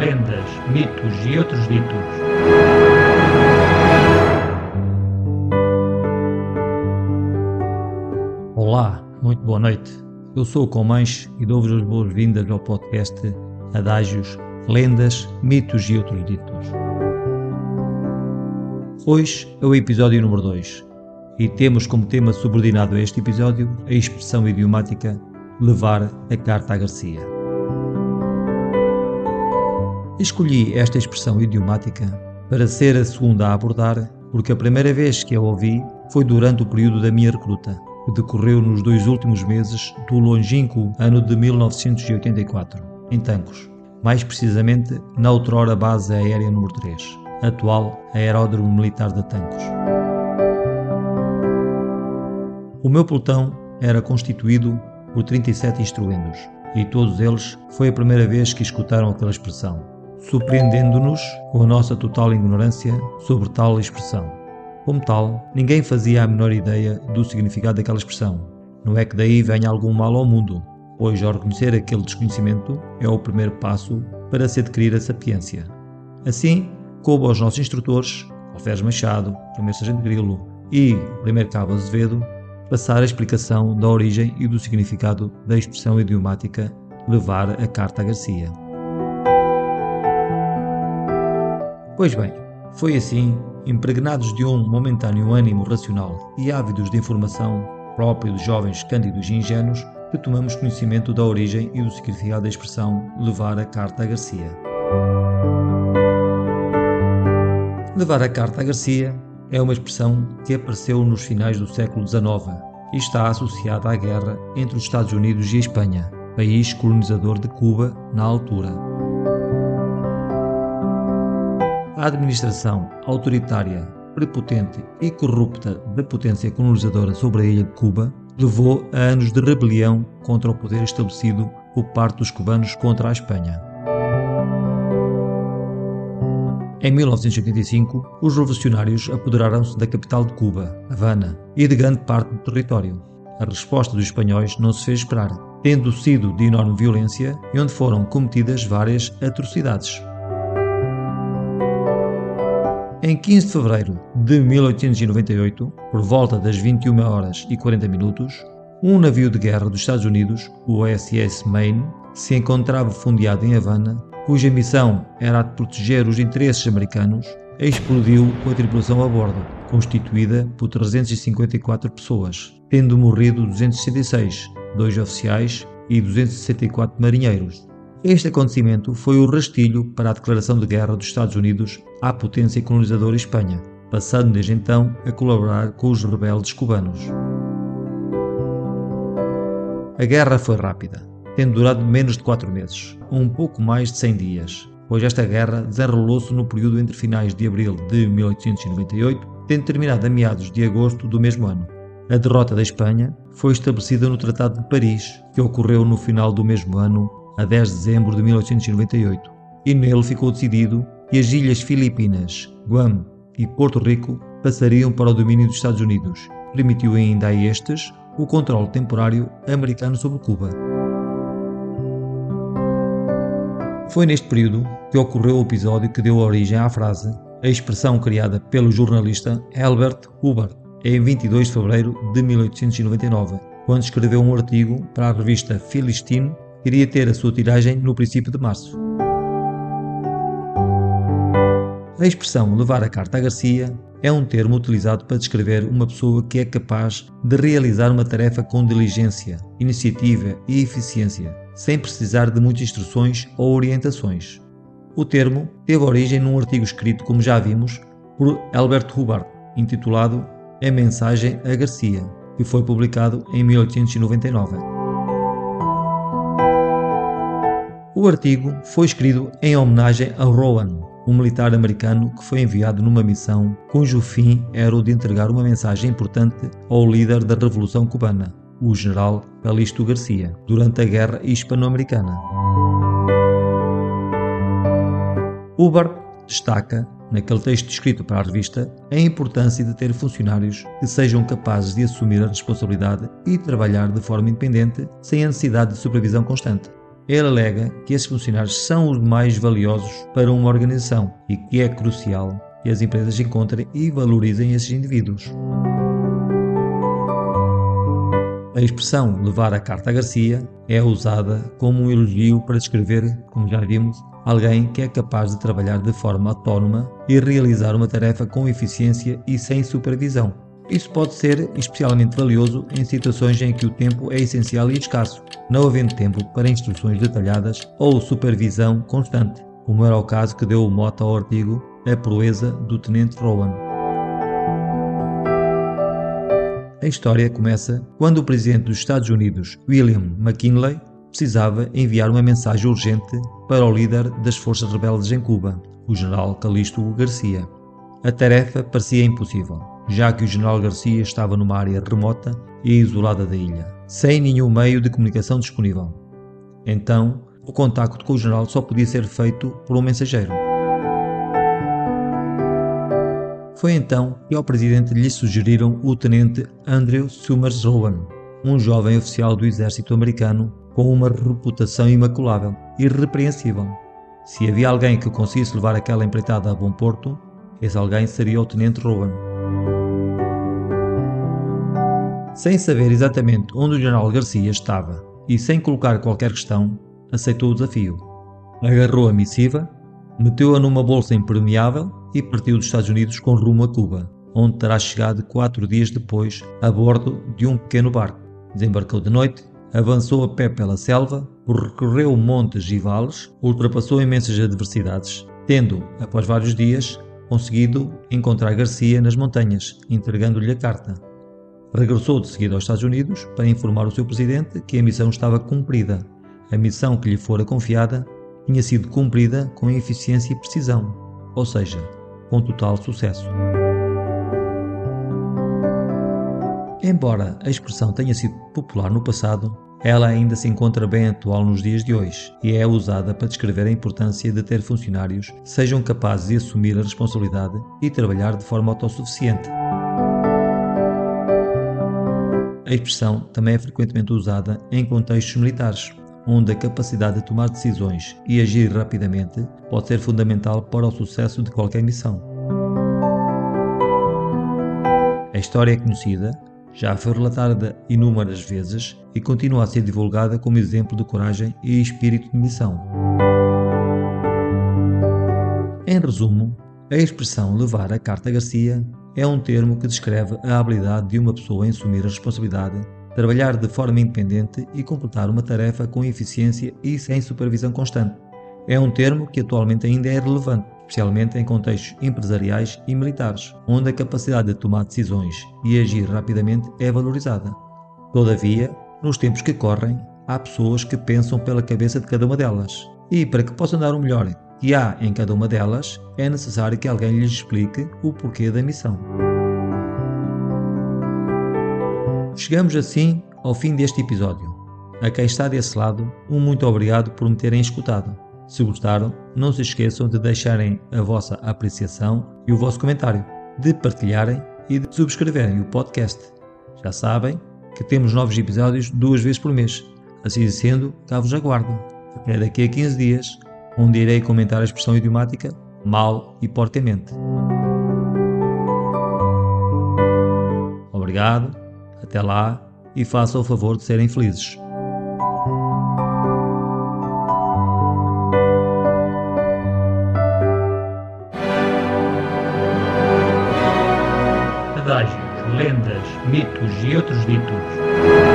lendas, mitos e outros ditos. Olá, muito boa noite. Eu sou o Comães e dou-vos as boas-vindas ao podcast Adágios, Lendas, Mitos e Outros Ditos. Hoje é o episódio número 2 e temos como tema subordinado a este episódio a expressão idiomática levar a carta à Garcia. Escolhi esta expressão idiomática para ser a segunda a abordar porque a primeira vez que a ouvi foi durante o período da minha recruta, que decorreu nos 2 últimos meses do longínquo ano de 1984, em Tancos, mais precisamente na outrora base aérea número 3, atual Aeródromo Militar de Tancos. O meu pelotão era constituído por 37 instruendos, e todos eles foi a primeira vez que escutaram aquela expressão, surpreendendo-nos com a nossa total ignorância sobre tal expressão. Como tal, ninguém fazia a menor ideia do significado daquela expressão. Não é que daí venha algum mal ao mundo, pois ao reconhecer aquele desconhecimento é o primeiro passo para se adquirir a sapiência. Assim, coube aos nossos instrutores, Alferes Machado, primeiro Sargento Grilo e primeiro Cabo Azevedo, passar a explicação da origem e do significado da expressão idiomática levar a carta à Garcia. Pois bem, foi assim, impregnados de um momentâneo ânimo racional e ávidos de informação próprio de jovens cândidos e ingênuos, que tomamos conhecimento da origem e do significado da expressão levar a carta à Garcia. Levar a carta à Garcia é uma expressão que apareceu nos finais do século XIX e está associada à guerra entre os Estados Unidos e a Espanha, país colonizador de Cuba na altura. A administração autoritária, prepotente e corrupta da potência colonizadora sobre a ilha de Cuba levou a anos de rebelião contra o poder estabelecido por parte dos cubanos contra a Espanha. Em 1985, os revolucionários apoderaram-se da capital de Cuba, Havana, e de grande parte do território. A resposta dos espanhóis não se fez esperar, tendo sido de enorme violência e onde foram cometidas várias atrocidades. Em 15 de fevereiro de 1898, por volta das 21h40, um navio de guerra dos Estados Unidos, o USS Maine, se encontrava fundeado em Havana, cuja missão era a de proteger os interesses americanos, explodiu com a tripulação a bordo, constituída por 354 pessoas, tendo morrido 266, 2 oficiais e 264 marinheiros. Este acontecimento foi o rastilho para a declaração de guerra dos Estados Unidos à potência colonizadora Espanha, passando desde então a colaborar com os rebeldes cubanos. A guerra foi rápida, tendo durado menos de 4 meses, um pouco mais de 100 dias, pois esta guerra desenrolou-se no período entre finais de abril de 1898, tendo terminado a meados de agosto do mesmo ano. A derrota da Espanha foi estabelecida no Tratado de Paris, que ocorreu no final do mesmo ano, a 10 de dezembro de 1898, e nele ficou decidido que as ilhas Filipinas, Guam e Porto Rico passariam para o domínio dos Estados Unidos, permitiu ainda a estes o controle temporário americano sobre Cuba. Foi neste período que ocorreu o episódio que deu origem à frase, a expressão criada pelo jornalista Herbert Hoover em 22 de fevereiro de 1899, quando escreveu um artigo para a revista Philistine que iria ter a sua tiragem no princípio de março. A expressão levar a carta à Garcia é um termo utilizado para descrever uma pessoa que é capaz de realizar uma tarefa com diligência, iniciativa e eficiência, sem precisar de muitas instruções ou orientações. O termo teve origem num artigo escrito, como já vimos, por Herbert Hubbard, intitulado A Mensagem a Garcia, que foi publicado em 1899. O artigo foi escrito em homenagem a Rowan, um militar americano que foi enviado numa missão cujo fim era o de entregar uma mensagem importante ao líder da Revolução Cubana, o general Calixto Garcia, durante a Guerra Hispano-Americana. Hubbard destaca, naquele texto escrito para a revista, a importância de ter funcionários que sejam capazes de assumir a responsabilidade e trabalhar de forma independente, sem a necessidade de supervisão constante. Ele alega que esses funcionários são os mais valiosos para uma organização e que é crucial que as empresas encontrem e valorizem esses indivíduos. A expressão levar a carta a Garcia é usada como um elogio para descrever, como já vimos, alguém que é capaz de trabalhar de forma autónoma e realizar uma tarefa com eficiência e sem supervisão. Isso pode ser especialmente valioso em situações em que o tempo é essencial e escasso, não havendo tempo para instruções detalhadas ou supervisão constante, como era o caso que deu o mote ao artigo A Proeza do Tenente Rowan. A história começa quando o presidente dos Estados Unidos, William McKinley, precisava enviar uma mensagem urgente para o líder das forças rebeldes em Cuba, o general Calixto Garcia. A tarefa parecia impossível, já que o general Garcia estava numa área remota e isolada da ilha, sem nenhum meio de comunicação disponível. Então, o contacto com o general só podia ser feito por um mensageiro. Foi então que ao presidente lhe sugeriram o tenente Andrew Summers Rowan, um jovem oficial do exército americano com uma reputação imaculável e irrepreensível. Se havia alguém que conseguisse levar aquela empreitada a bom porto, esse alguém seria o tenente Rowan. Sem saber exatamente onde o general Garcia estava e sem colocar qualquer questão, aceitou o desafio. Agarrou a missiva, meteu-a numa bolsa impermeável e partiu dos Estados Unidos com rumo a Cuba, onde terá chegado 4 dias depois a bordo de um pequeno barco. Desembarcou de noite, avançou a pé pela selva, percorreu montes e vales, ultrapassou imensas adversidades, tendo, após vários dias, conseguido encontrar Garcia nas montanhas, entregando-lhe a carta. Regressou de seguida aos Estados Unidos para informar o seu presidente que a missão estava cumprida. A missão que lhe fora confiada tinha sido cumprida com eficiência e precisão, ou seja, com total sucesso. Embora a expressão tenha sido popular no passado, ela ainda se encontra bem atual nos dias de hoje e é usada para descrever a importância de ter funcionários que sejam capazes de assumir a responsabilidade e trabalhar de forma autossuficiente. A expressão também é frequentemente usada em contextos militares, onde a capacidade de tomar decisões e agir rapidamente pode ser fundamental para o sucesso de qualquer missão. A história é conhecida, já foi relatada inúmeras vezes e continua a ser divulgada como exemplo de coragem e espírito de missão. Em resumo, a expressão levar a carta a Garcia é um termo que descreve a habilidade de uma pessoa em assumir a responsabilidade, trabalhar de forma independente e completar uma tarefa com eficiência e sem supervisão constante. É um termo que atualmente ainda é relevante, especialmente em contextos empresariais e militares, onde a capacidade de tomar decisões e agir rapidamente é valorizada. Todavia, nos tempos que correm, há pessoas que pensam pela cabeça de cada uma delas, e para que possam dar o melhor que há em cada uma delas, é necessário que alguém lhes explique o porquê da missão. Chegamos assim ao fim deste episódio. A quem está desse lado, um muito obrigado por me terem escutado. Se gostaram, não se esqueçam de deixarem a vossa apreciação e o vosso comentário, de partilharem e de subscreverem o podcast. Já sabem que temos novos episódios 2 vezes por mês. Assim sendo, cá vos aguardo. Até daqui a 15 dias, onde irei comentar a expressão idiomática mal e porcamente. Obrigado, até lá e façam o favor de serem felizes. Adágios, lendas, mitos e outros ditos.